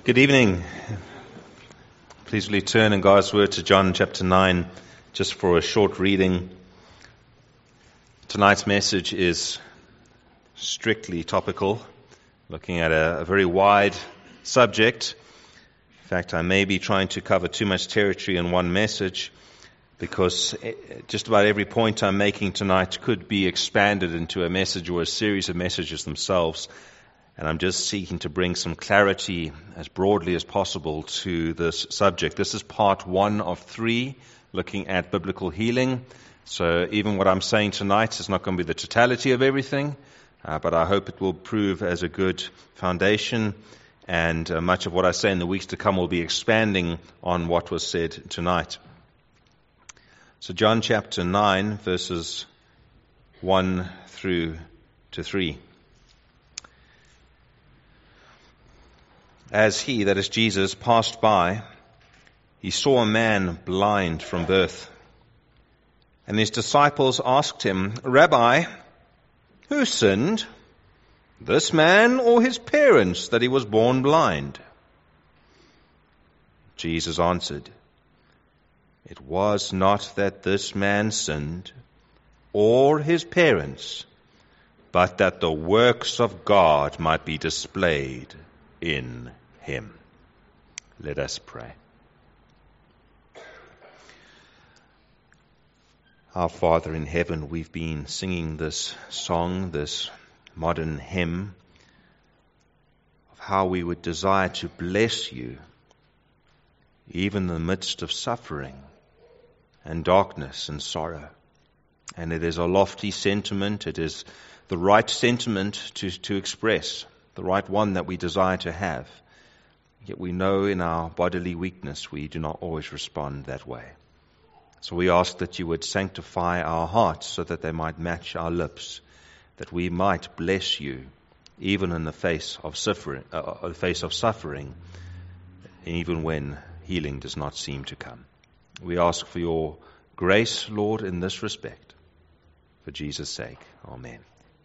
Good evening. Please will you turn in God's Word to John chapter 9 just for a short reading. Tonight's message is strictly topical, looking at a very wide subject. In fact, I may be trying to cover too much territory in one message because just about every point I'm making tonight could be expanded into a message or a series of messages themselves. And I'm just seeking to bring some clarity as broadly as possible to this subject. This is part 1 of 3, looking at biblical healing. So even what I'm saying tonight is not going to be the totality of everything, but I hope it will prove as a good foundation. And much of what I say in the weeks to come will be expanding on what was said tonight. So John chapter 9, verses 1 through to 3. As he, that is Jesus, passed by, he saw a man blind from birth. And his disciples asked him, Rabbi, who sinned, this man or his parents, that he was born blind? Jesus answered, it was not that this man sinned, or his parents, but that the works of God might be displayed in him. Let us pray. Our Father in heaven, we've been singing this song, this modern hymn, of how we would desire to bless you, even in the midst of suffering and darkness and sorrow. And it is a lofty sentiment. It is the right sentiment to express, the right one that we desire to have. Yet we know in our bodily weakness we do not always respond that way. So we ask that you would sanctify our hearts so that they might match our lips, that we might bless you even in the face of suffering, even when healing does not seem to come. We ask for your grace, Lord, in this respect. For Jesus' sake, amen.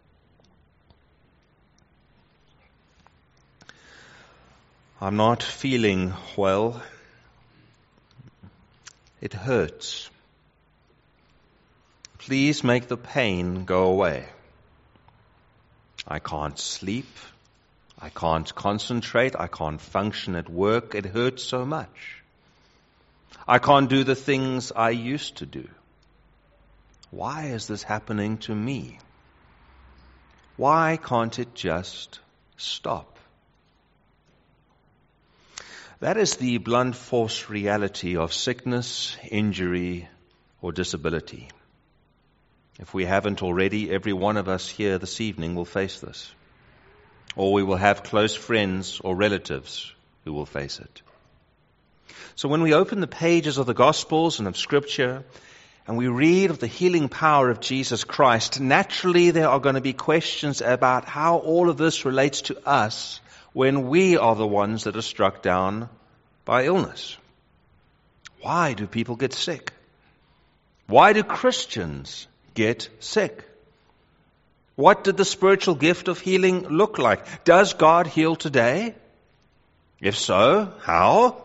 I'm not feeling well. It hurts. Please make the pain go away. I can't sleep. I can't concentrate. I can't function at work. It hurts so much. I can't do the things I used to do. Why is this happening to me? Why can't it just stop? That is the blunt force reality of sickness, injury, or disability. If we haven't already, every one of us here this evening will face this. Or we will have close friends or relatives who will face it. So when we open the pages of the Gospels and of Scripture, and we read of the healing power of Jesus Christ, naturally there are going to be questions about how all of this relates to us when we are the ones that are struck down by illness. Why do people get sick? Why do Christians get sick? What did the spiritual gift of healing look like? Does God heal today? If so, how?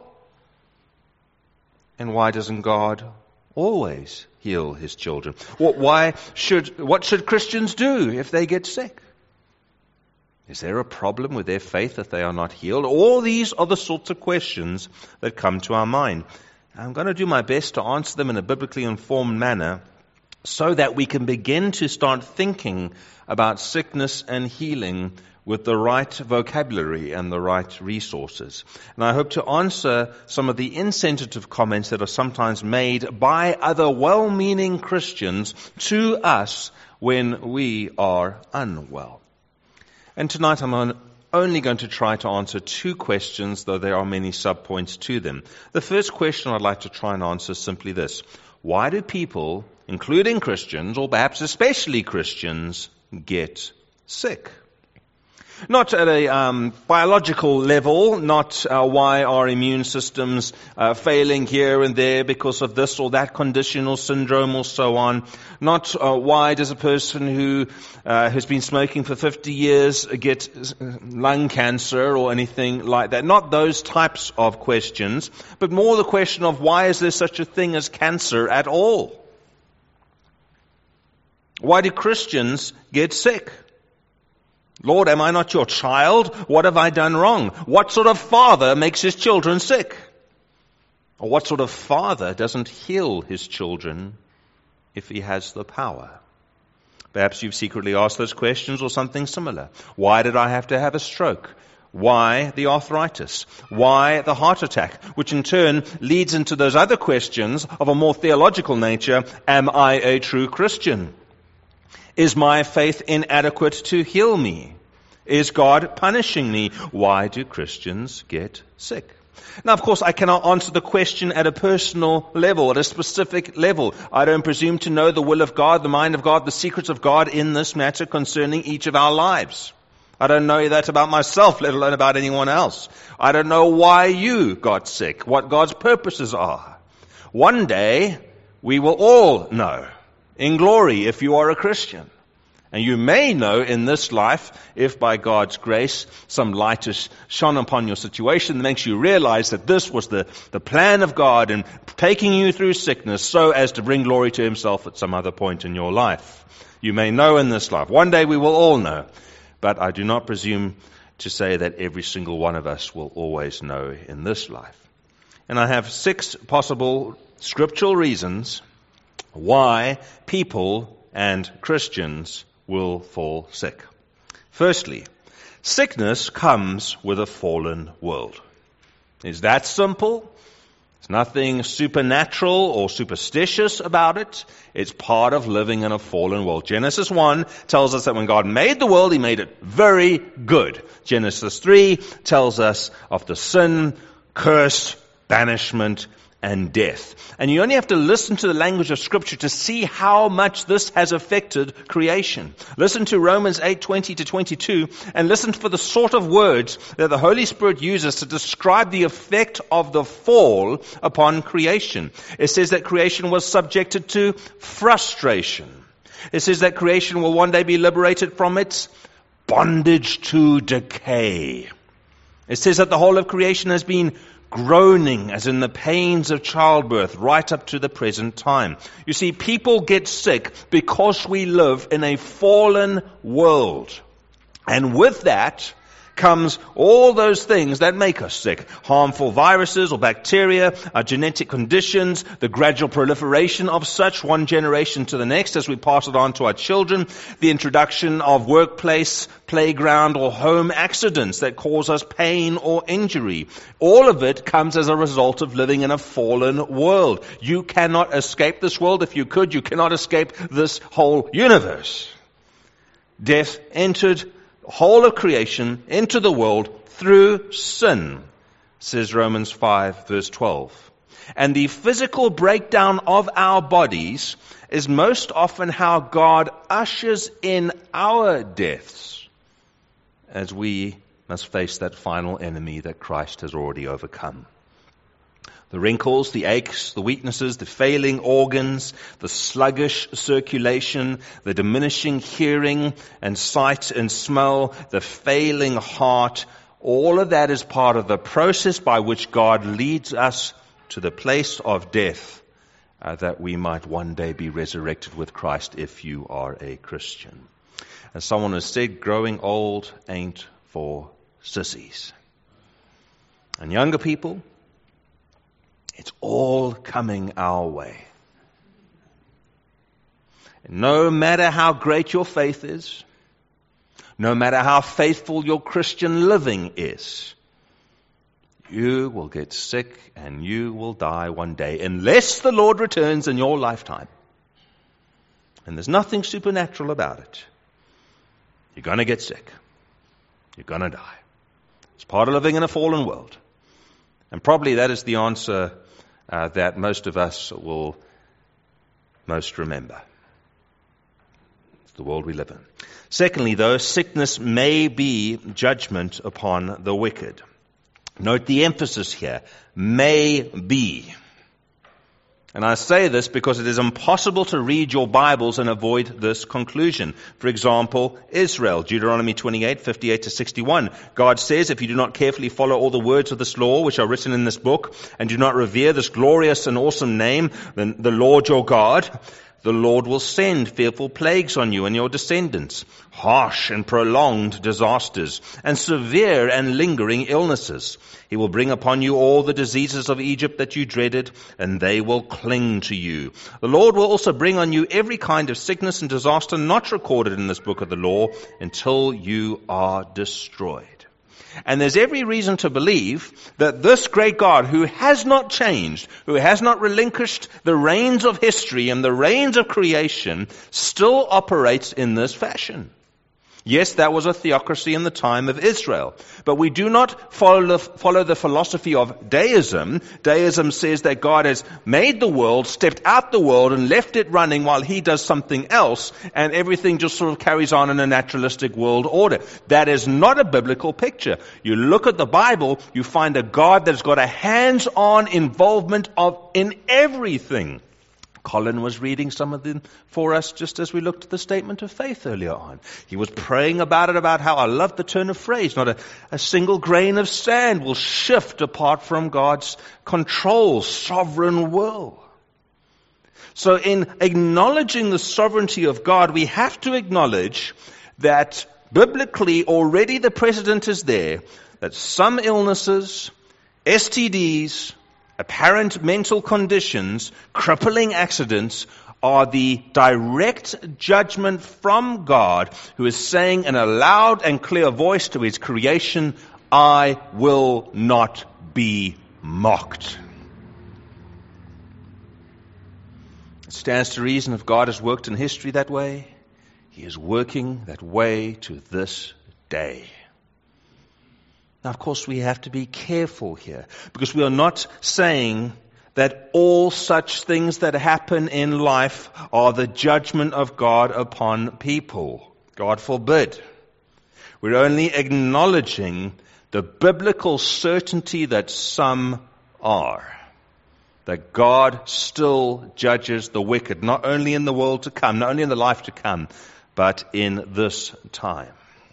And why doesn't God always heal his children? What should Christians do if they get sick? Is there a problem with their faith that they are not healed? All these are the sorts of questions that come to our mind. I'm going to do my best to answer them in a biblically informed manner so that we can begin to start thinking about sickness and healing with the right vocabulary and the right resources. And I hope to answer some of the insensitive comments that are sometimes made by other well-meaning Christians to us when we are unwell. And tonight I'm only going to try to answer 2 questions, though there are many subpoints to them. The first question I'd like to try and answer is simply this. Why do people, including Christians, or perhaps especially Christians, get sick? Not at a biological level, not why are immune systems failing here and there because of this or that condition or syndrome or so on. Not why does a person who has been smoking for 50 years get lung cancer or anything like that. Not those types of questions, but more the question of why is there such a thing as cancer at all? Why do Christians get sick? Lord, am I not your child? What have I done wrong? What sort of father makes his children sick? Or what sort of father doesn't heal his children if he has the power? Perhaps you've secretly asked those questions or something similar. Why did I have to have a stroke? Why the arthritis? Why the heart attack? Which in turn leads into those other questions of a more theological nature. Am I a true Christian? Is my faith inadequate to heal me? Is God punishing me? Why do Christians get sick? Now, of course, I cannot answer the question at a personal level, at a specific level. I don't presume to know the will of God, the mind of God, the secrets of God in this matter concerning each of our lives. I don't know that about myself, let alone about anyone else. I don't know why you got sick, what God's purposes are. One day, we will all know. In glory, if you are a Christian. And you may know in this life, if by God's grace some light is shone upon your situation that makes you realize that this was the plan of God in taking you through sickness so as to bring glory to himself at some other point in your life. You may know in this life. One day we will all know. But I do not presume to say that every single one of us will always know in this life. And I have 6 possible scriptural reasons why people and Christians will fall sick. Firstly, sickness comes with a fallen world. Is that simple? There's nothing supernatural or superstitious about it. It's part of living in a fallen world. Genesis 1 tells us that when God made the world, he made it very good. Genesis 3 tells us of the sin, curse, banishment, and death. And you only have to listen to the language of Scripture to see how much this has affected creation. Listen to Romans 8:20-22 and listen for the sort of words that the Holy Spirit uses to describe the effect of the fall upon creation. It says that creation was subjected to frustration. It says that creation will one day be liberated from its bondage to decay. It says that the whole of creation has been groaning, as in the pains of childbirth, right up to the present time. You see, people get sick because we live in a fallen world. And with that comes all those things that make us sick. Harmful viruses or bacteria, genetic conditions, the gradual proliferation of such one generation to the next as we pass it on to our children, the introduction of workplace, playground or home accidents that cause us pain or injury. All of it comes as a result of living in a fallen world. You cannot escape this world. If you could, you cannot escape this whole universe. Death entered whole of creation into the world through sin, says Romans 5 verse 12. And the physical breakdown of our bodies is most often how God ushers in our deaths as we must face that final enemy that Christ has already overcome. The wrinkles, the aches, the weaknesses, the failing organs, the sluggish circulation, the diminishing hearing and sight and smell, the failing heart, all of that is part of the process by which God leads us to the place of death that we might one day be resurrected with Christ if you are a Christian. As someone has said, growing old ain't for sissies. And younger people, it's all coming our way. No matter how great your faith is, no matter how faithful your Christian living is, you will get sick and you will die one day unless the Lord returns in your lifetime. And there's nothing supernatural about it. You're going to get sick. You're going to die. It's part of living in a fallen world. And probably that is the answer that most of us will most remember. the world we live in. Secondly, though, sickness may be judgment upon the wicked. Note the emphasis here, may be. And I say this because it is impossible to read your Bibles and avoid this conclusion. For example, Israel, Deuteronomy 28, 58 to 61. God says, if you do not carefully follow all the words of this law which are written in this book, and do not revere this glorious and awesome name, then the Lord your God, the Lord will send fearful plagues on you and your descendants, harsh and prolonged disasters, and severe and lingering illnesses. He will bring upon you all the diseases of Egypt that you dreaded, and they will cling to you. The Lord will also bring on you every kind of sickness and disaster not recorded in this book of the law until you are destroyed. And there's every reason to believe that this great God, who has not changed, who has not relinquished the reins of history and the reins of creation, still operates in this fashion. Yes, that was a theocracy in the time of Israel. But we do not follow the philosophy of deism. Deism says that God has made the world, stepped out the world, and left it running while he does something else, and everything just sort of carries on in a naturalistic world order. That is not a biblical picture. You look at the Bible, you find a God that's got a hands-on involvement in everything. Colin was reading some of them for us just as we looked at the statement of faith earlier on. He was praying about it, about how, I love the turn of phrase, not a single grain of sand will shift apart from God's control, sovereign will. So in acknowledging the sovereignty of God, we have to acknowledge that biblically already the precedent is there, that some illnesses, STDs, apparent mental conditions, crippling accidents, are the direct judgment from God, who is saying in a loud and clear voice to his creation, I will not be mocked. It stands to reason if God has worked in history that way, he is working that way to this day. Now, of course, we have to be careful here, because we are not saying that all such things that happen in life are the judgment of God upon people. God forbid. We're only acknowledging the biblical certainty that some are. That God still judges the wicked, not only in the world to come, not only in the life to come, but in this time.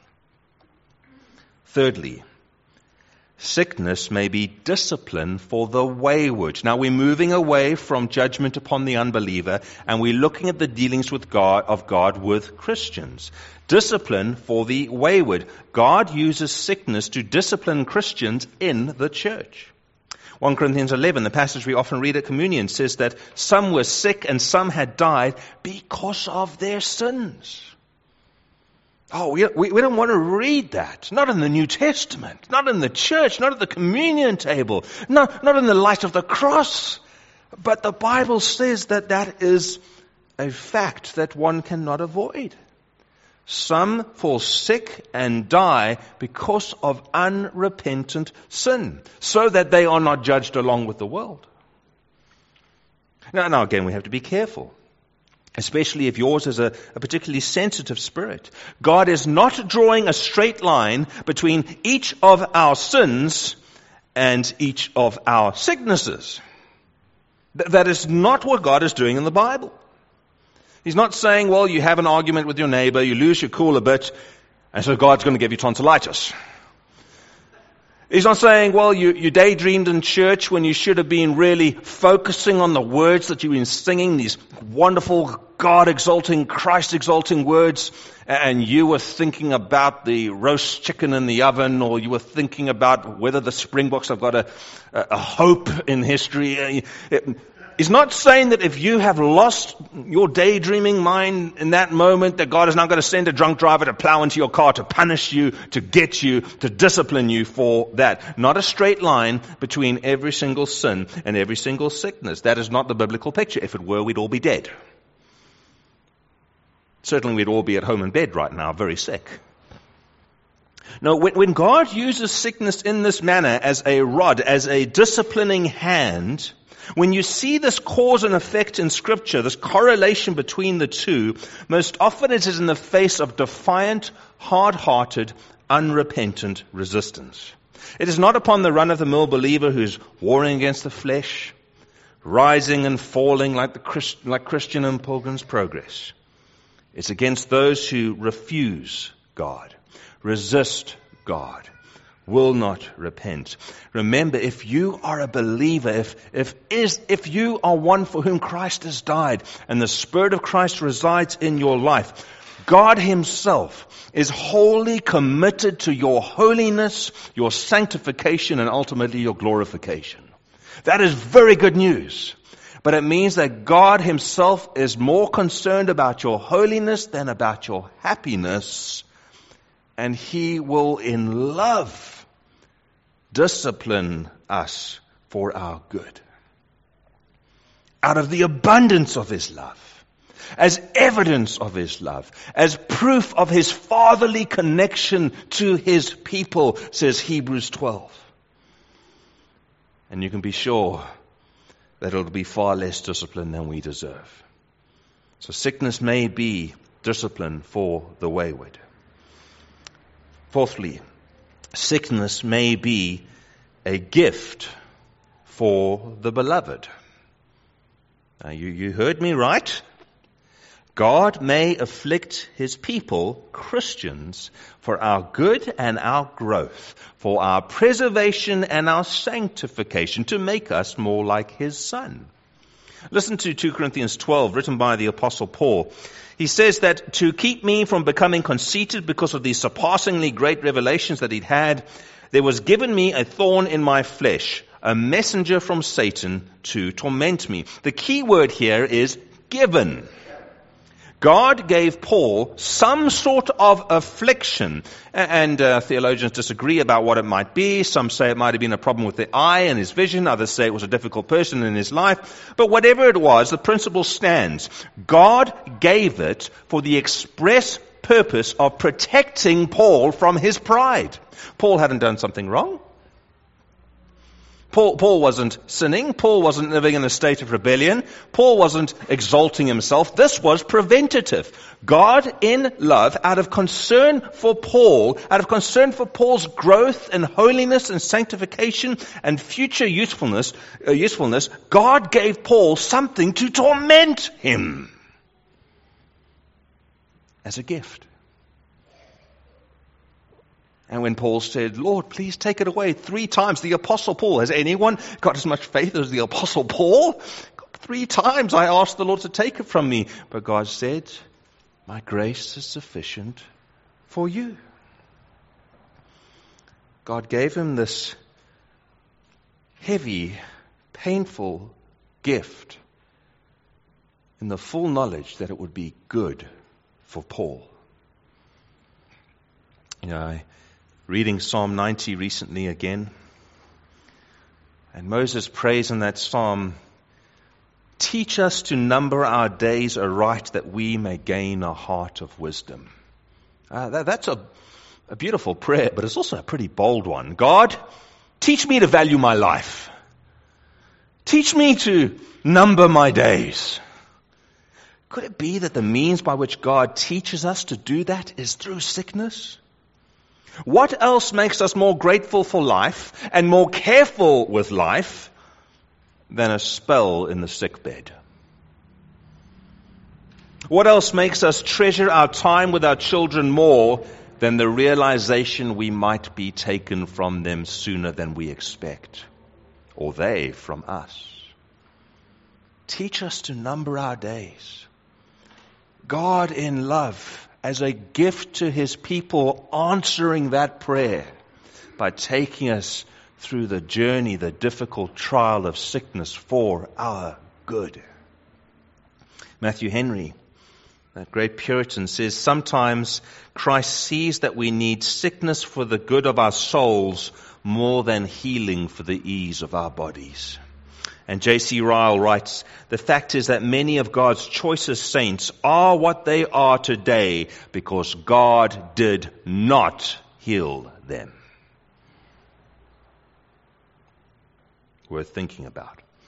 Thirdly, sickness may be discipline for the wayward. Now we're moving away from judgment upon the unbeliever, and we're looking at the dealings with God with Christians. Discipline for the wayward. God uses sickness to discipline Christians in the church. 1 Corinthians 11, the passage we often read at communion, says that some were sick and some had died because of their sins. Oh, we don't want to read that. Not in the New Testament. Not in the church. Not at the communion table. Not in the light of the cross. But the Bible says that that is a fact that one cannot avoid. Some fall sick and die because of unrepentant sin, so that they are not judged along with the world. Now again, we have to be careful. Especially if yours is a particularly sensitive spirit. God is not drawing a straight line between each of our sins and each of our sicknesses. That is not what God is doing in the Bible. He's not saying, well, you have an argument with your neighbor, you lose your cool a bit, and so God's going to give you tonsillitis. He's not saying, well, you daydreamed in church when you should have been really focusing on the words that you've been singing, these wonderful God-exalting, Christ-exalting words, and you were thinking about the roast chicken in the oven, or you were thinking about whether the Springboks have got a hope in history. He's not saying that if you have lost your daydreaming mind in that moment, that God is now going to send a drunk driver to plow into your car to punish you, to get you, to discipline you for that. Not a straight line between every single sin and every single sickness. That is not the biblical picture. If it were, we'd all be dead. Certainly we'd all be at home in bed right now, very sick. No, when God uses sickness in this manner as a rod, as a disciplining hand, When you see this cause and effect in Scripture, this correlation between the two, most often it is in the face of defiant, hard-hearted, unrepentant resistance. It is not upon the run-of-the-mill believer who's warring against the flesh, rising and falling like Christian in Pilgrim's Progress. It's against those who refuse God, resist God, will not repent. Remember, if you are a believer, if you are one for whom Christ has died, and the Spirit of Christ resides in your life, God Himself is wholly committed to your holiness, your sanctification, and ultimately your glorification. That is very good news. But it means that God Himself is more concerned about your holiness than about your happiness. And He will in love discipline us for our good. Out of the abundance of His love. As evidence of His love. As proof of His fatherly connection to His people, says Hebrews 12. And you can be sure that it'll be far less discipline than we deserve. So sickness may be discipline for the wayward. Fourthly, sickness may be a gift for the beloved. Now you heard me right. God may afflict His people, Christians, for our good and our growth, for our preservation and our sanctification, to make us more like His Son. Listen to 2 Corinthians 12, written by the Apostle Paul. He says that to keep me from becoming conceited because of the surpassingly great revelations that he'd had, there was given me a thorn in my flesh, a messenger from Satan to torment me. The key word here is given. God gave Paul some sort of affliction, and theologians disagree about what it might be. Some say it might have been a problem with the eye and his vision. Others say it was a difficult person in his life. But whatever it was, the principle stands. God gave it for the express purpose of protecting Paul from his pride. Paul hadn't done something wrong. Paul wasn't sinning. Paul wasn't living in a state of rebellion. Paul wasn't exalting himself. This was preventative. God in love, out of concern for Paul, out of concern for Paul's growth and holiness and sanctification and future usefulness, God gave Paul something to torment him as a gift. And when Paul said, Lord, please take it away 3 times, the Apostle Paul, has anyone got as much faith as the Apostle Paul? 3 times I asked the Lord to take it from me. But God said, my grace is sufficient for you. God gave him this heavy, painful gift in the full knowledge that it would be good for Paul. Reading Psalm 90 recently again. And Moses prays in that psalm, teach us to number our days aright that we may gain a heart of wisdom. That's a beautiful prayer, but it's also a pretty bold one. God, teach me to value my life. Teach me to number my days. Could it be that the means by which God teaches us to do that is through sickness? What else makes us more grateful for life and more careful with life than a spell in the sickbed? What else makes us treasure our time with our children more than the realization we might be taken from them sooner than we expect, or they from us? Teach us to number our days. God in love, as a gift to His people, answering that prayer by taking us through the journey, the difficult trial of sickness for our good. Matthew Henry, that great Puritan, says, sometimes Christ sees that we need sickness for the good of our souls more than healing for the ease of our bodies. And J.C. Ryle writes, the fact is that many of God's choicest saints are what they are today because God did not heal them. Worth thinking about.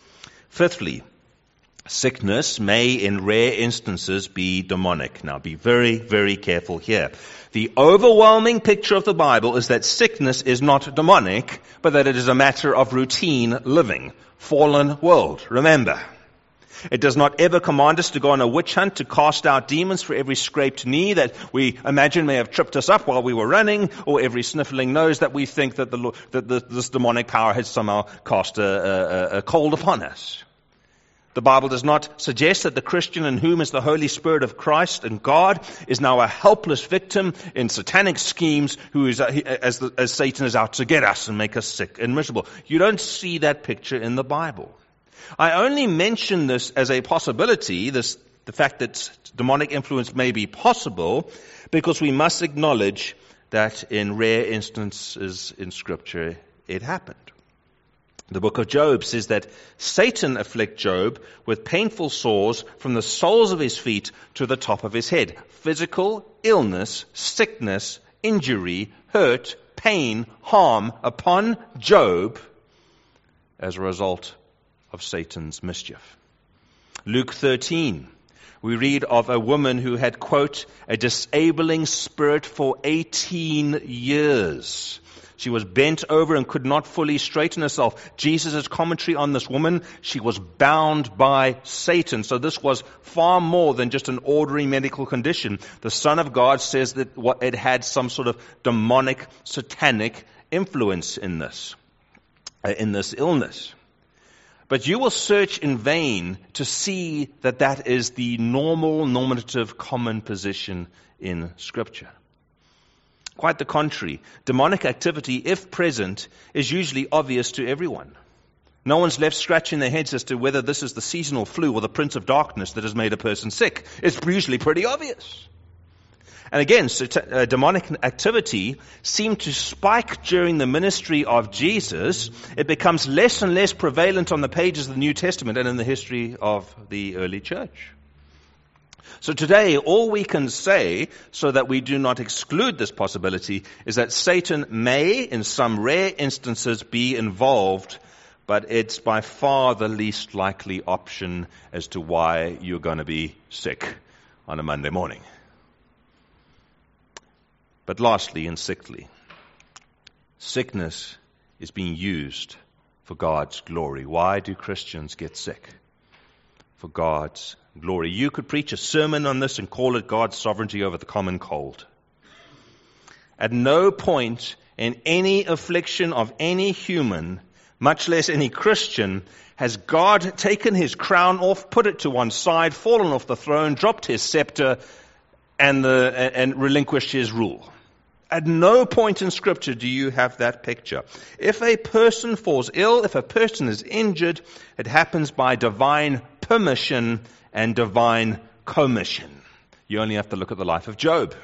Fifthly, sickness may in rare instances be demonic. Now be very, very careful here. The overwhelming picture of the Bible is that sickness is not demonic, but that it is a matter of routine living. Fallen world, remember. It does not ever command us to go on a witch hunt to cast out demons for every scraped knee that we imagine may have tripped us up while we were running, or every sniffling nose that we think that this demonic power has somehow cast a cold upon us. The Bible does not suggest that the Christian in whom is the Holy Spirit of Christ and God is now a helpless victim in satanic schemes who is, as Satan is out to get us and make us sick and miserable. You don't see that picture in the Bible. I only mention this as a possibility, the fact that demonic influence may be possible, because we must acknowledge that in rare instances in Scripture it happened. The book of Job says that Satan afflicted Job with painful sores from the soles of his feet to the top of his head. Physical illness, sickness, injury, hurt, pain, harm upon Job as a result of Satan's mischief. Luke 13, we read of a woman who had, quote, a disabling spirit for 18 years. She was bent over and could not fully straighten herself. Jesus' commentary on this woman, she was bound by Satan. So this was far more than just an ordinary medical condition. The Son of God says that it had some sort of demonic, satanic influence in this illness. But you will search in vain to see that that is the normative, common position in Scripture. Quite the contrary. Demonic activity, if present, is usually obvious to everyone. No one's left scratching their heads as to whether this is the seasonal flu or the prince of darkness that has made a person sick. It's usually pretty obvious. And again, demonic activity seemed to spike during the ministry of Jesus. It becomes less and less prevalent on the pages of the New Testament and in the history of the early church. So today, all we can say, so that we do not exclude this possibility, is that Satan may, in some rare instances, be involved, but it's by far the least likely option as to why you're going to be sick on a Monday morning. But lastly and sixthly, sickness is being used for God's glory. Why do Christians get sick? For God's glory. You could preach a sermon on this and call it God's sovereignty over the common cold. At no point in any affliction of any human, much less any Christian, has God taken his crown off, put it to one side, fallen off the throne, dropped his scepter, and relinquished his rule. At no point in Scripture do you have that picture. If a person falls ill, if a person is injured, it happens by divine permission and divine commission. You only have to look at the life of Job.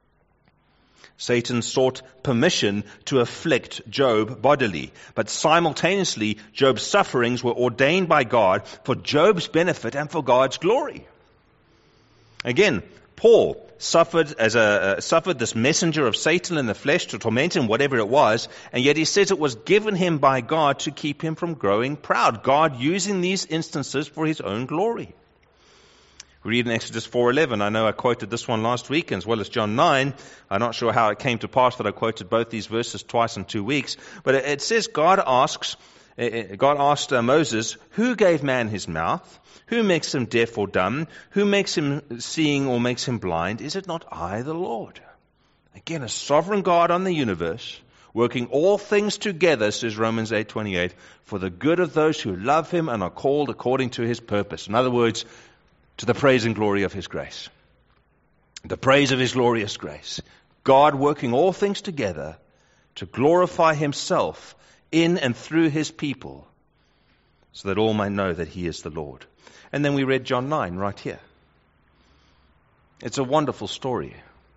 Satan sought permission to afflict Job bodily, but simultaneously Job's sufferings were ordained by God for Job's benefit and for God's glory. Again, Paul suffered this messenger of Satan in the flesh to torment him, whatever it was, and yet he says it was given him by God to keep him from growing proud. God using these instances for his own glory. We read in Exodus 4:11. I know I quoted this one last week, as well as John 9. I'm not sure how it came to pass that I quoted both these verses twice in 2 weeks. But it says God asked Moses, who gave man his mouth? Who makes him deaf or dumb? Who makes him seeing or makes him blind? Is it not I, the Lord? Again, a sovereign God on the universe, working all things together, says Romans 8:28, for the good of those who love him and are called according to his purpose. In other words, to the praise and glory of his grace. The praise of his glorious grace. God working all things together to glorify himself in and through his people, so that all might know that he is the Lord. And then we read John 9 right here. It's a wonderful story.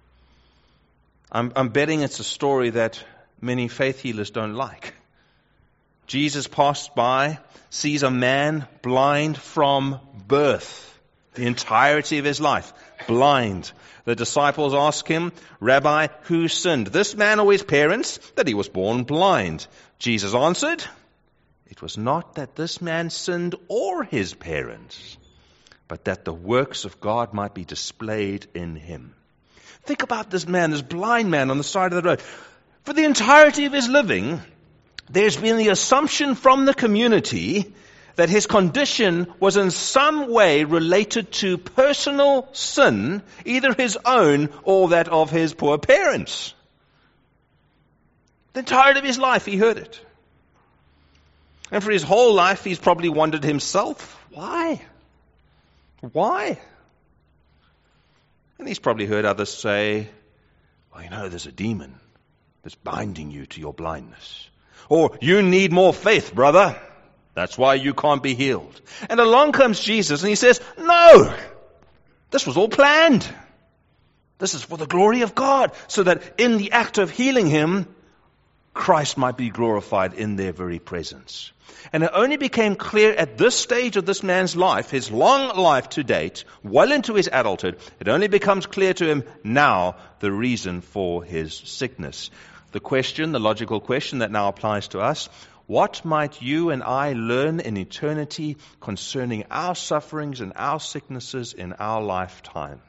I'm betting it's a story that many faith healers don't like. Jesus passed by, sees a man blind from birth. The entirety of his life, blind. The disciples ask him, Rabbi, who sinned, this man or his parents, that he was born blind? Jesus answered, It was not that this man sinned or his parents, but that the works of God might be displayed in him. Think about this man, this blind man on the side of the road. For the entirety of his living, there's been the assumption from the community that his condition was in some way related to personal sin, either his own or that of his poor parents. The entirety of his life he heard it. And for his whole life he's probably wondered himself, why? Why? And he's probably heard others say, well, there's a demon that's binding you to your blindness. Or, you need more faith, brother. That's why you can't be healed. And along comes Jesus and he says, no, this was all planned. This is for the glory of God, so that in the act of healing him, Christ might be glorified in their very presence. And it only became clear at this stage of this man's life, his long life to date, well into his adulthood, it only becomes clear to him now the reason for his sickness. The logical question that now applies to us, what might you and I learn in eternity concerning our sufferings and our sicknesses in our lifetime?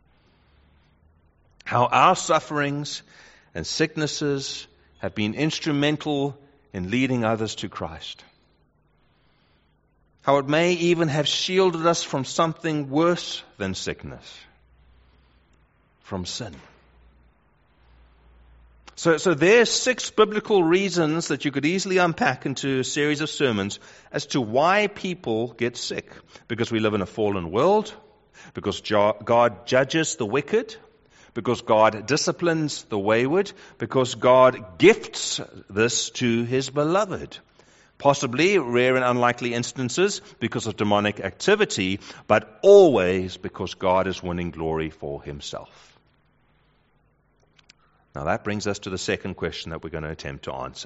How our sufferings and sicknesses have been instrumental in leading others to Christ. How it may even have shielded us from something worse than sickness, from sin. So there's 6 biblical reasons that you could easily unpack into a series of sermons as to why people get sick. Because we live in a fallen world, because God judges the wicked, because God disciplines the wayward, because God gifts this to his beloved. Possibly rare and unlikely instances because of demonic activity, but always because God is winning glory for himself. Now that brings us to the second question that we're going to attempt to answer.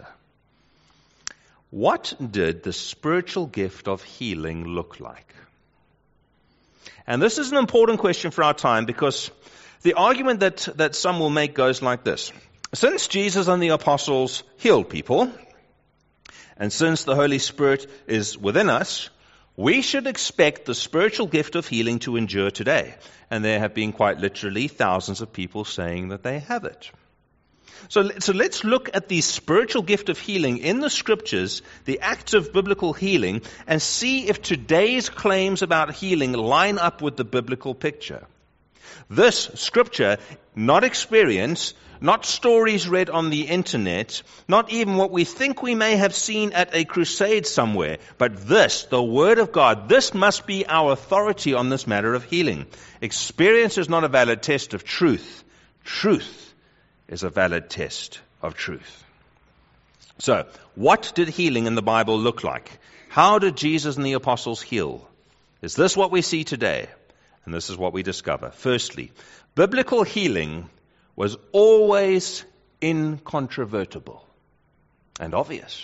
What did the spiritual gift of healing look like? And this is an important question for our time, because the argument that some will make goes like this. Since Jesus and the apostles healed people, and since the Holy Spirit is within us, we should expect the spiritual gift of healing to endure today. And there have been quite literally thousands of people saying that they have it. So let's look at the spiritual gift of healing in the Scriptures, the acts of biblical healing, and see if today's claims about healing line up with the biblical picture. This Scripture, not experience, not stories read on the internet, not even what we think we may have seen at a crusade somewhere, but this, the Word of God, this must be our authority on this matter of healing. Experience is not a valid test of truth. Truth is a valid test of truth. So, what did healing in the Bible look like? How did Jesus and the apostles heal? Is this what we see today? And this is what we discover. Firstly, biblical healing was always incontrovertible and obvious.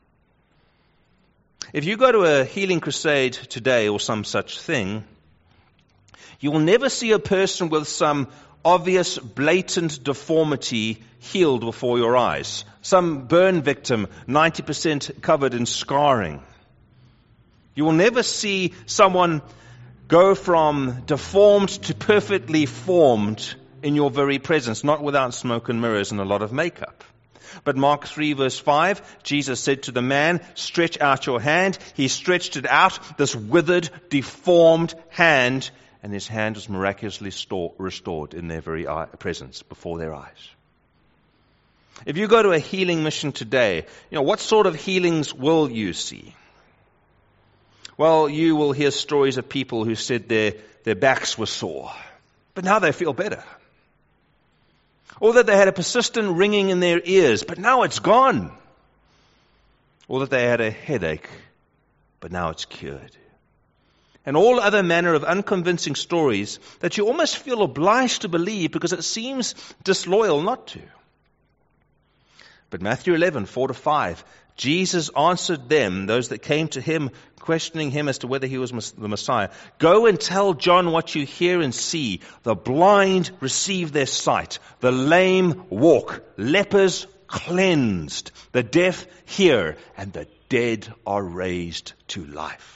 If you go to a healing crusade today or some such thing, you will never see a person with some obvious, blatant deformity healed before your eyes. Some burn victim, 90% covered in scarring. You will never see someone go from deformed to perfectly formed in your very presence, not without smoke and mirrors and a lot of makeup. But Mark 3 verse 5, Jesus said to the man, stretch out your hand. He stretched it out, this withered, deformed hand, and his hand was miraculously restored in their very presence, before their eyes. If you go to a healing mission today, what sort of healings will you see? Well, you will hear stories of people who said their backs were sore, but now they feel better. Or that they had a persistent ringing in their ears, but now it's gone. Or that they had a headache, but now it's cured. And all other manner of unconvincing stories that you almost feel obliged to believe because it seems disloyal not to. But Matthew 11, 4-5, Jesus answered them, those that came to him, questioning him as to whether he was the Messiah. Go and tell John what you hear and see. The blind receive their sight. The lame walk. Lepers cleansed. The deaf hear. And the dead are raised to life.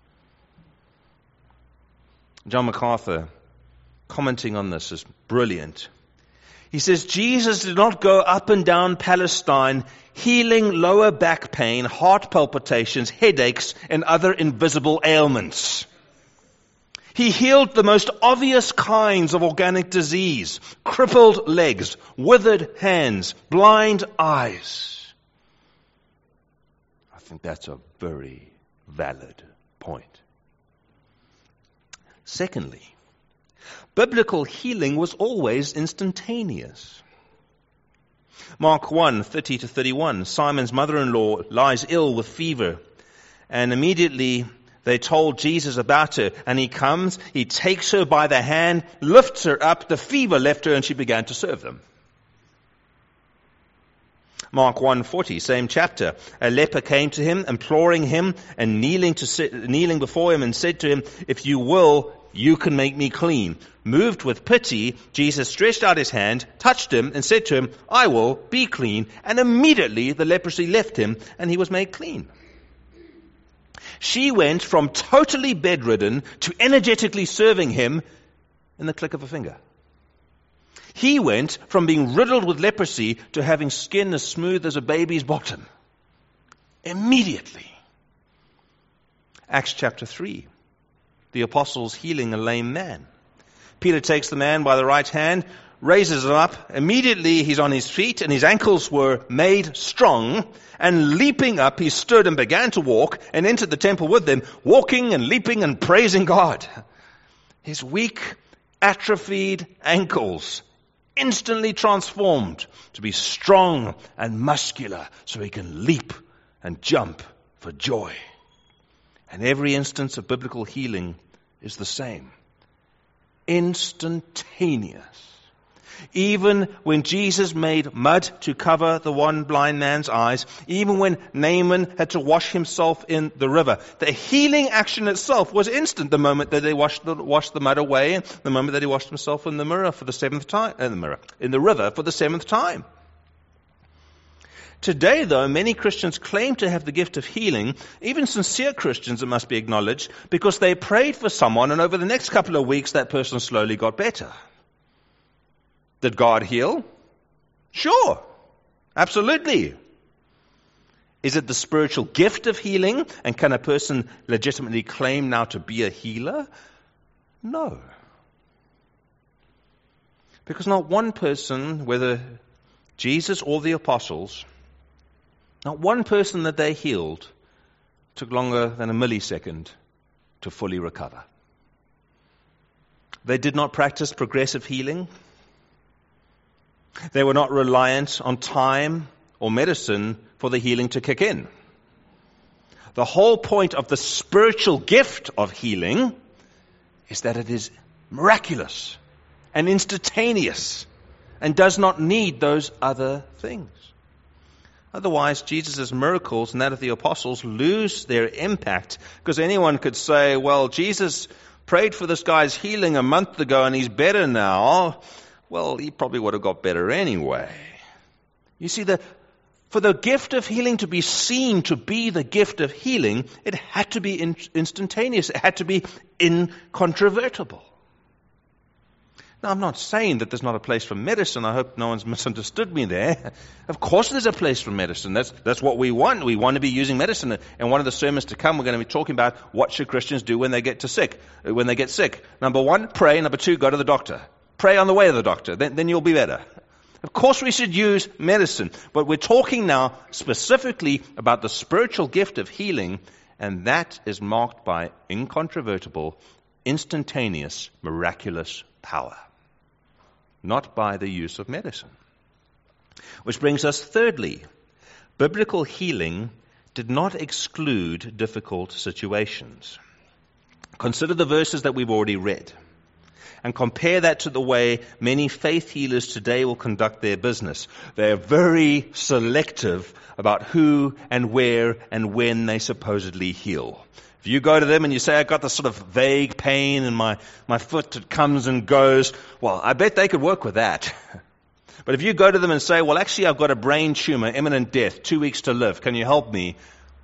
John MacArthur, commenting on this, is brilliant. He says, Jesus did not go up and down Palestine healing lower back pain, heart palpitations, headaches, and other invisible ailments. He healed the most obvious kinds of organic disease, crippled legs, withered hands, blind eyes. I think that's a very valid point. Secondly, biblical healing was always instantaneous. Mark 1:30-31, Simon's mother-in-law lies ill with fever, and immediately they told Jesus about her, and he comes, he takes her by the hand, lifts her up, the fever left her, and she began to serve them. Mark 1:40, same chapter. A leper came to him, imploring him and kneeling before him, and said to him, "If you will, you can make me clean." Moved with pity, Jesus stretched out his hand, touched him, and said to him, "I will be clean." And immediately the leprosy left him, and he was made clean. She went from totally bedridden to energetically serving him in the click of a finger. He went from being riddled with leprosy to having skin as smooth as a baby's bottom. Immediately. Acts chapter 3. The apostles healing a lame man. Peter takes the man by the right hand, raises him up. Immediately he's on his feet and his ankles were made strong. And leaping up, he stood and began to walk and entered the temple with them, walking and leaping and praising God. His weak, atrophied ankles instantly transformed to be strong and muscular so he can leap and jump for joy. And every instance of biblical healing is the same. Instantaneous. Even when Jesus made mud to cover the one blind man's eyes, even when Naaman had to wash himself in the river, the healing action itself was instant. The moment that they washed the mud away, and the moment that he washed himself in the mirror for the seventh time, in the river for the seventh time. Today, though, many Christians claim to have the gift of healing, even sincere Christians, it must be acknowledged, because they prayed for someone and over the next couple of weeks that person slowly got better. Did God heal? Sure. Absolutely. Is it the spiritual gift of healing? And can a person legitimately claim now to be a healer? No. Because not one person, whether Jesus or the apostles, not one person that they healed took longer than a millisecond to fully recover. They did not practice progressive healing. They were not reliant on time or medicine for the healing to kick in. The whole point of the spiritual gift of healing is that it is miraculous and instantaneous and does not need those other things. Otherwise, Jesus' miracles and that of the apostles lose their impact, because anyone could say, well, Jesus prayed for this guy's healing a month ago and he's better now. Well, he probably would have got better anyway. You see, for the gift of healing to be seen to be the gift of healing, it had to be instantaneous. It had to be incontrovertible. Now, I'm not saying that there's not a place for medicine. I hope no one's misunderstood me there. Of course there's a place for medicine. That's what we want. We want to be using medicine. And one of the sermons to come, we're going to be talking about what should Christians do when they get sick. Number one, pray. Number two, go to the doctor. Pray on the way to the doctor. Then you'll be better. Of course we should use medicine. But we're talking now specifically about the spiritual gift of healing. And that is marked by incontrovertible, instantaneous, miraculous power. Not by the use of medicine. Which brings us thirdly, biblical healing did not exclude difficult situations. Consider the verses that we've already read and compare that to the way many faith healers today will conduct their business. They're very selective about who and where and when they supposedly heal. If you go to them and you say, I've got this sort of vague pain in my foot that comes and goes, well, I bet they could work with that. But if you go to them and say, well, actually, I've got a brain tumor, imminent death, 2 weeks to live, can you help me?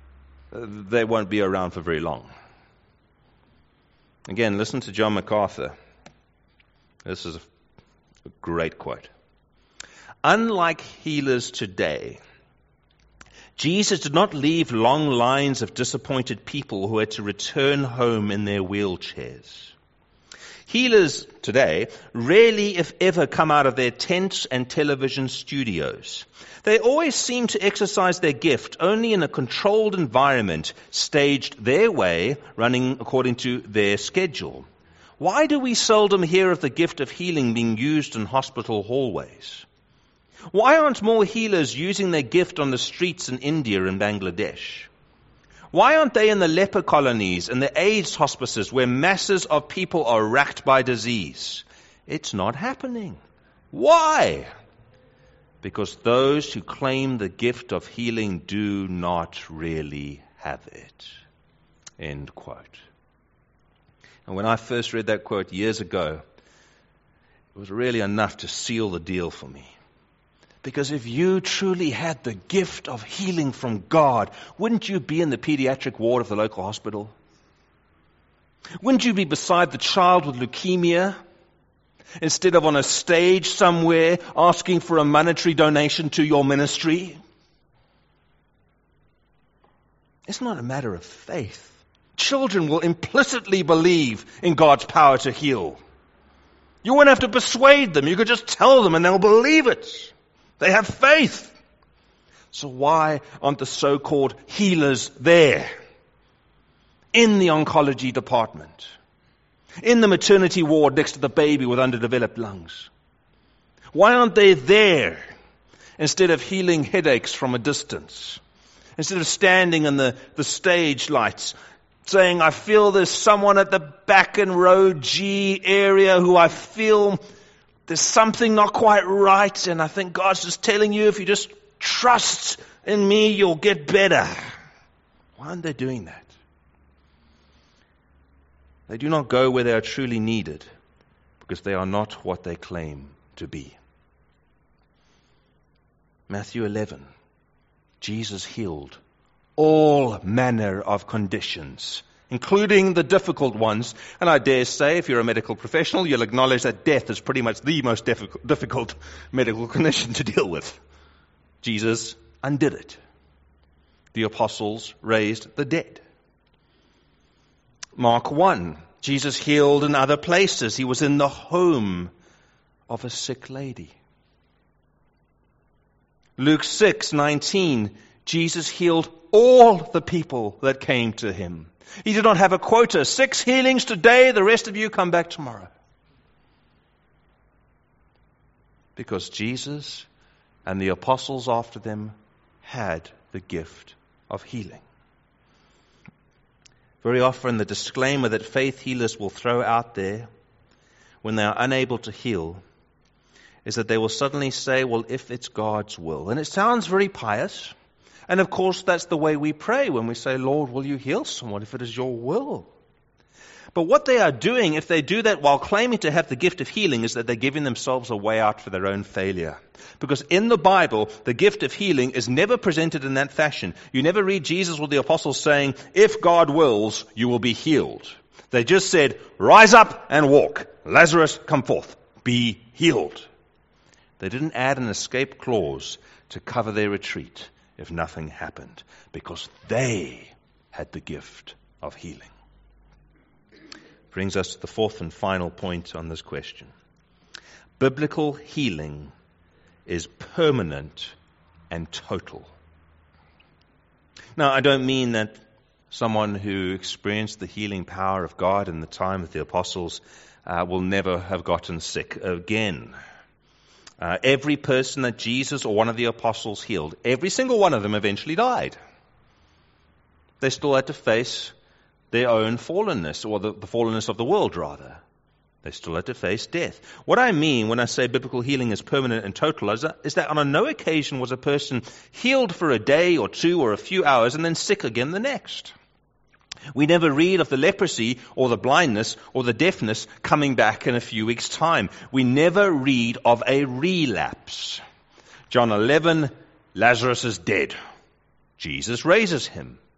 they won't be around for very long. Again, listen to John MacArthur. This is a great quote. Unlike healers today, Jesus did not leave long lines of disappointed people who had to return home in their wheelchairs. Healers today rarely, if ever, come out of their tents and television studios. They always seem to exercise their gift only in a controlled environment, staged their way, running according to their schedule. Why do we seldom hear of the gift of healing being used in hospital hallways? Why aren't more healers using their gift on the streets in India and Bangladesh? Why aren't they in the leper colonies and the AIDS hospices where masses of people are racked by disease? It's not happening. Why? Because those who claim the gift of healing do not really have it. End quote. And when I first read that quote years ago, it was really enough to seal the deal for me. Because if you truly had the gift of healing from God, wouldn't you be in the pediatric ward of the local hospital? Wouldn't you be beside the child with leukemia instead of on a stage somewhere asking for a monetary donation to your ministry? It's not a matter of faith. Children will implicitly believe in God's power to heal. You won't have to persuade them. You could just tell them and they'll believe it. They have faith. So why aren't the so-called healers there? In the oncology department. In the maternity ward next to the baby with underdeveloped lungs. Why aren't they there instead of healing headaches from a distance? Instead of standing in the stage lights saying, I feel there's someone at the back in row G area who I feel there's something not quite right, and I think God's just telling you if you just trust in me, you'll get better. Why aren't they doing that? They do not go where they are truly needed because they are not what they claim to be. Matthew 11, Jesus healed all manner of conditions, including the difficult ones. And I dare say, if you're a medical professional, you'll acknowledge that death is pretty much the most difficult medical condition to deal with. Jesus undid it. The apostles raised the dead. Mark 1, Jesus healed in other places. He was in the home of a sick lady. Luke 6:19, Jesus healed all the people that came to him. He did not have a quota. 6 healings today, the rest of you come back tomorrow. Because Jesus and the apostles after them had the gift of healing. Very often the disclaimer that faith healers will throw out there when they are unable to heal is that they will suddenly say, well, if it's God's will. And it sounds very pious. And of course, that's the way we pray when we say, Lord, will you heal someone if it is your will? But what they are doing, if they do that while claiming to have the gift of healing, is that they're giving themselves a way out for their own failure. Because in the Bible, the gift of healing is never presented in that fashion. You never read Jesus or the apostles saying, if God wills, you will be healed. They just said, rise up and walk. Lazarus, come forth. Be healed. They didn't add an escape clause to cover their retreat if nothing happened, because they had the gift of healing. Brings us to the fourth and final point on this question. Biblical healing is permanent and total. Now, I don't mean that someone who experienced the healing power of God in the time of the apostles will never have gotten sick again. Every person that Jesus or one of the apostles healed, every single one of them eventually died. They still had to face their own fallenness, or the fallenness of the world, rather. They still had to face death. What I mean when I say biblical healing is permanent and total is that on no occasion was a person healed for a day or two or a few hours and then sick again the next. We never read of the leprosy or the blindness or the deafness coming back in a few weeks' time. We never read of a relapse. John 11, Lazarus is dead. Jesus raises him.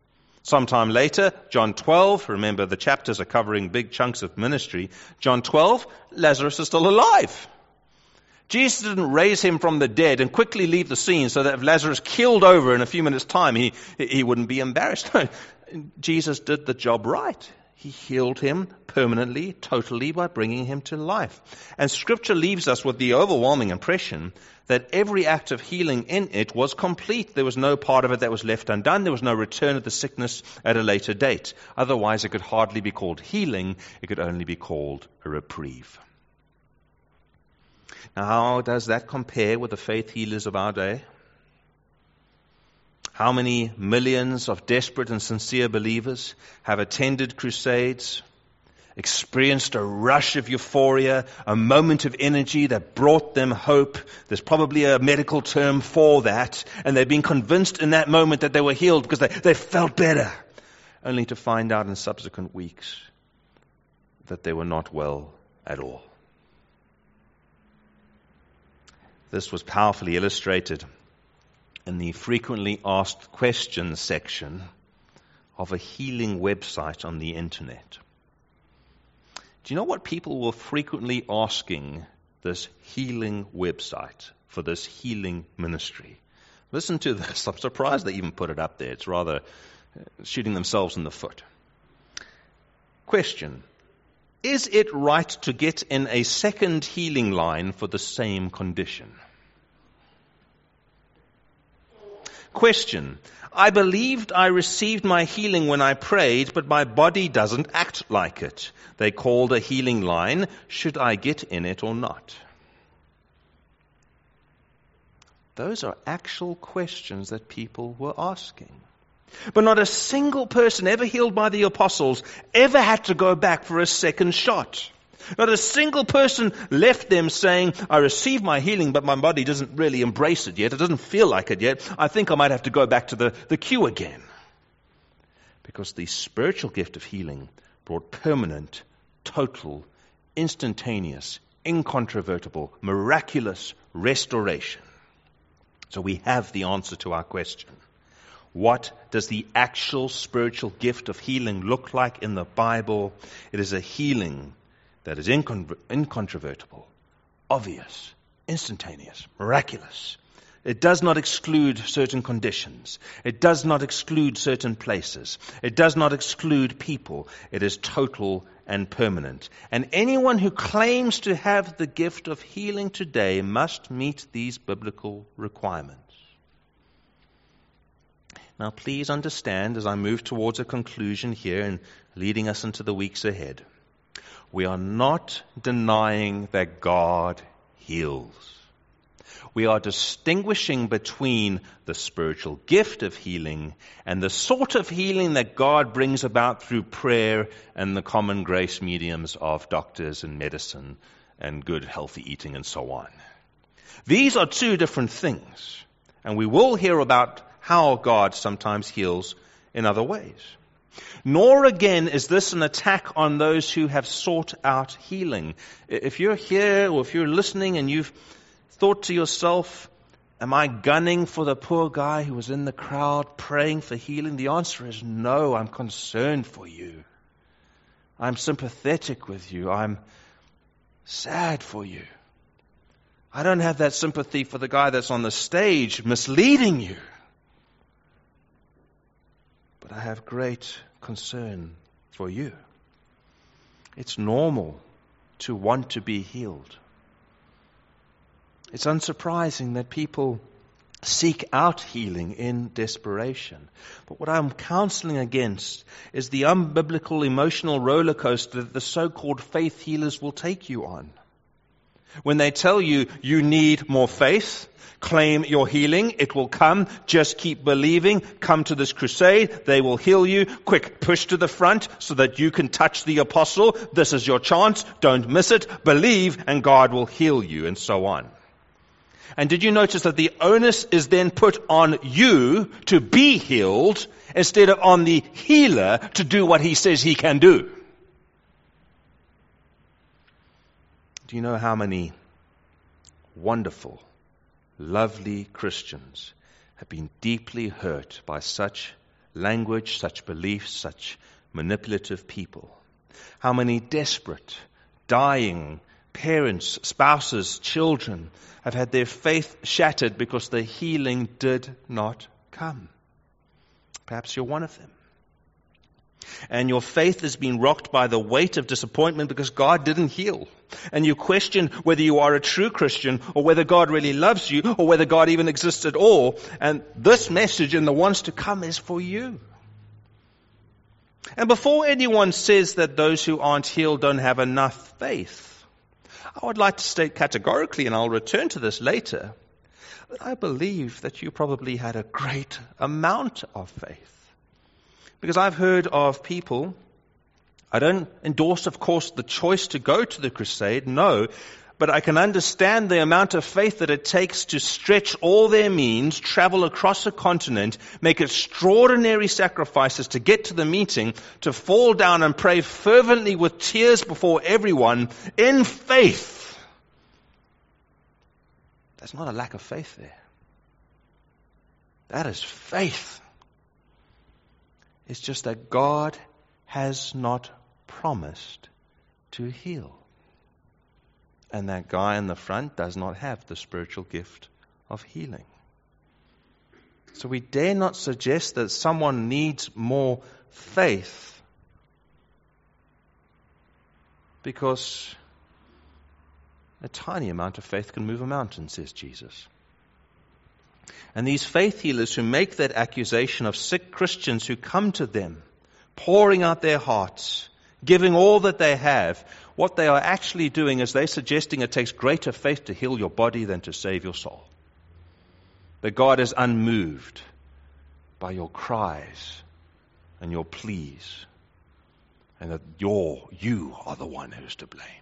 Sometime later, John 12, remember the chapters are covering big chunks of ministry. John 12, Lazarus is still alive. Jesus didn't raise him from the dead and quickly leave the scene so that if Lazarus keeled over in a few minutes' time, he wouldn't be embarrassed. Jesus did the job right. He healed him permanently, totally, by bringing him to life. And Scripture leaves us with the overwhelming impression that every act of healing in it was complete. There was no part of it that was left undone. There was no return of the sickness at a later date. Otherwise, it could hardly be called healing. It could only be called a reprieve. Now, how does that compare with the faith healers of our day? How many millions of desperate and sincere believers have attended crusades, experienced a rush of euphoria, a moment of energy that brought them hope? There's probably a medical term for that, and they've been convinced in that moment that they were healed because they felt better, only to find out in subsequent weeks that they were not well at all. This was powerfully illustrated in the frequently asked questions section of a healing website on the internet. Do you know what people were frequently asking this healing website for this healing ministry? Listen to this. I'm surprised they even put it up there. It's rather shooting themselves in the foot. Question: is it right to get in a second healing line for the same condition? Question: I believed I received my healing when I prayed, but my body doesn't act like it. They called a healing line. Should I get in it or not? Those are actual questions that people were asking. But not a single person ever healed by the apostles ever had to go back for a second shot. Not a single person left them saying, I received my healing, but my body doesn't really embrace it yet. It doesn't feel like it yet. I think I might have to go back to the queue again. Because the spiritual gift of healing brought permanent, total, instantaneous, incontrovertible, miraculous restoration. So we have the answer to our question. What does the actual spiritual gift of healing look like in the Bible? It is a healing that is incontrovertible, obvious, instantaneous, miraculous. It does not exclude certain conditions. It does not exclude certain places. It does not exclude people. It is total and permanent. And anyone who claims to have the gift of healing today must meet these biblical requirements. Now, please understand, as I move towards a conclusion here and leading us into the weeks ahead, we are not denying that God heals. We are distinguishing between the spiritual gift of healing and the sort of healing that God brings about through prayer and the common grace mediums of doctors and medicine and good healthy eating and so on. These are two different things, and we will hear about how God sometimes heals in other ways. Nor again is this an attack on those who have sought out healing. If you're here or if you're listening and you've thought to yourself, am I gunning for the poor guy who was in the crowd praying for healing? The answer is no. I'm concerned for you. I'm sympathetic with you. I'm sad for you. I don't have that sympathy for the guy that's on the stage misleading you. But I have great concern for you. It's normal to want to be healed. It's unsurprising that people seek out healing in desperation. But what I'm counseling against is the unbiblical emotional roller coaster that the so-called faith healers will take you on. When they tell you, you need more faith, claim your healing, it will come, just keep believing, come to this crusade, they will heal you, quick, push to the front so that you can touch the apostle, this is your chance, don't miss it, believe and God will heal you, and so on. And did you notice that the onus is then put on you to be healed instead of on the healer to do what he says he can do? Do you know how many wonderful, lovely Christians have been deeply hurt by such language, such beliefs, such manipulative people. How many desperate, dying parents, spouses, children have had their faith shattered because the healing did not come. Perhaps you're one of them. And your faith has been rocked by the weight of disappointment because God didn't heal. And you question whether you are a true Christian or whether God really loves you or whether God even exists at all. And this message and the ones to come is for you. And before anyone says that those who aren't healed don't have enough faith, I would like to state categorically, and I'll return to this later, that I believe that you probably had a great amount of faith. Because I've heard of people, I don't endorse, of course, the choice to go to the crusade, no, but I can understand the amount of faith that it takes to stretch all their means, travel across a continent, make extraordinary sacrifices to get to the meeting, to fall down and pray fervently with tears before everyone in faith. There's not a lack of faith there. That is faith. It's just that God has not promised to heal. And that guy in the front does not have the spiritual gift of healing. So we dare not suggest that someone needs more faith, because a tiny amount of faith can move a mountain, says Jesus. And these faith healers who make that accusation of sick Christians who come to them, pouring out their hearts, giving all that they have, what they are actually doing is they're suggesting it takes greater faith to heal your body than to save your soul. That God is unmoved by your cries and your pleas, and that you are the one who's to blame.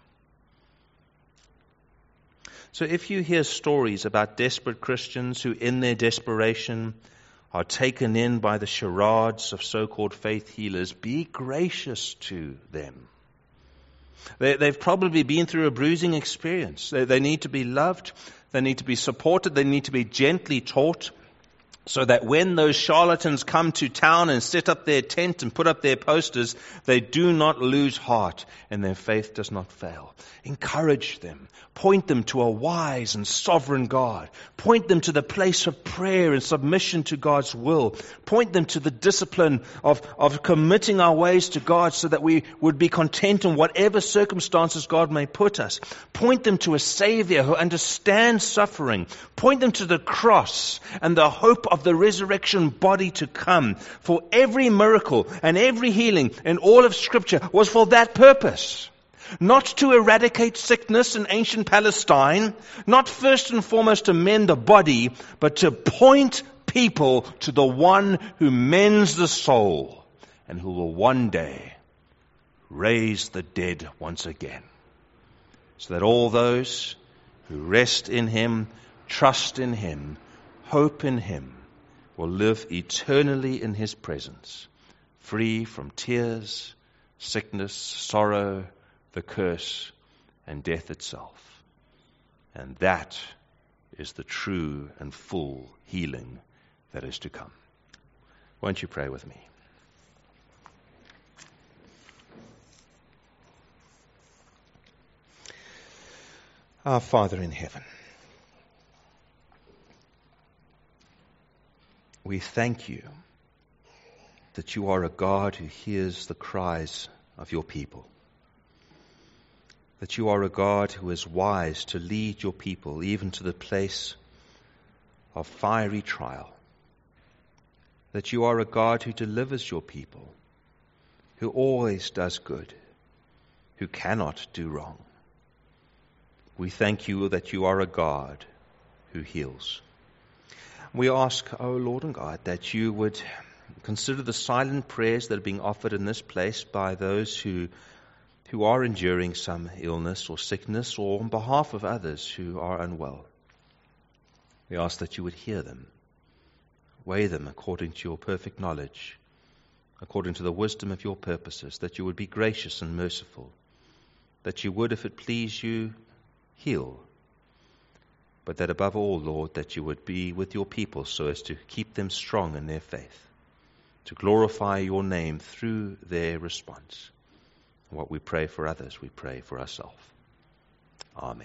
So if you hear stories about desperate Christians who in their desperation are taken in by the charades of so-called faith healers, be gracious to them. They've probably been through a bruising experience. They need to be loved. They need to be supported. They need to be gently taught, so that when those charlatans come to town and set up their tent and put up their posters, they do not lose heart and their faith does not fail. Encourage them. Point them to a wise and sovereign God. Point them to the place of prayer and submission to God's will. Point them to the discipline of committing our ways to God so that we would be content in whatever circumstances God may put us. Point them to a Savior who understands suffering. Point them to the cross and the hope of the resurrection body to come. For every miracle and every healing in all of Scripture was for that purpose. Not to eradicate sickness in ancient Palestine, not first and foremost to mend the body, but to point people to the one who mends the soul and who will one day raise the dead once again. So that all those who rest in Him, trust in Him, hope in Him, will live eternally in His presence, free from tears, sickness, sorrow, the curse, and death itself. And that is the true and full healing that is to come. Won't you pray with me? Our Father in heaven, we thank you that you are a God who hears the cries of your people. That you are a God who is wise to lead your people even to the place of fiery trial. That you are a God who delivers your people, who always does good, who cannot do wrong. We thank you that you are a God who heals. We ask, O Lord and God, that you would consider the silent prayers that are being offered in this place by those who are enduring some illness or sickness, or on behalf of others who are unwell. We ask that you would hear them, weigh them according to your perfect knowledge, according to the wisdom of your purposes, that you would be gracious and merciful, that you would, if it please you, heal, but that above all, Lord, that you would be with your people so as to keep them strong in their faith. to glorify your name through their response. What we pray for others, we pray for ourselves. Amen.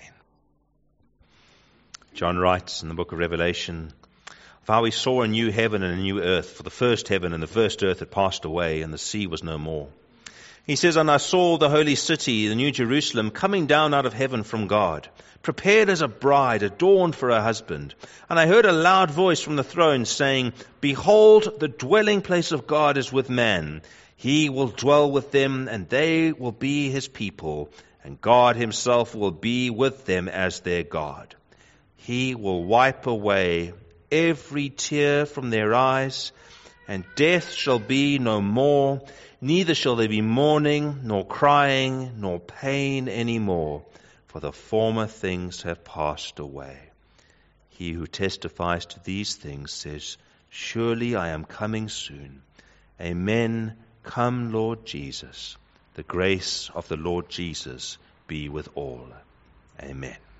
John writes in the book of Revelation of how he saw a new heaven and a new earth, for the first heaven and the first earth had passed away, and the sea was no more. He says, "And I saw the holy city, the new Jerusalem, coming down out of heaven from God, prepared as a bride adorned for her husband. And I heard a loud voice from the throne saying, 'Behold, the dwelling place of God is with man. He will dwell with them, and they will be his people, and God himself will be with them as their God. He will wipe away every tear from their eyes, and death shall be no more. Neither shall there be mourning, nor crying, nor pain any more, for the former things have passed away.' He who testifies to these things says, 'Surely I am coming soon.' Amen. Come, Lord Jesus. The grace of the Lord Jesus be with all. Amen."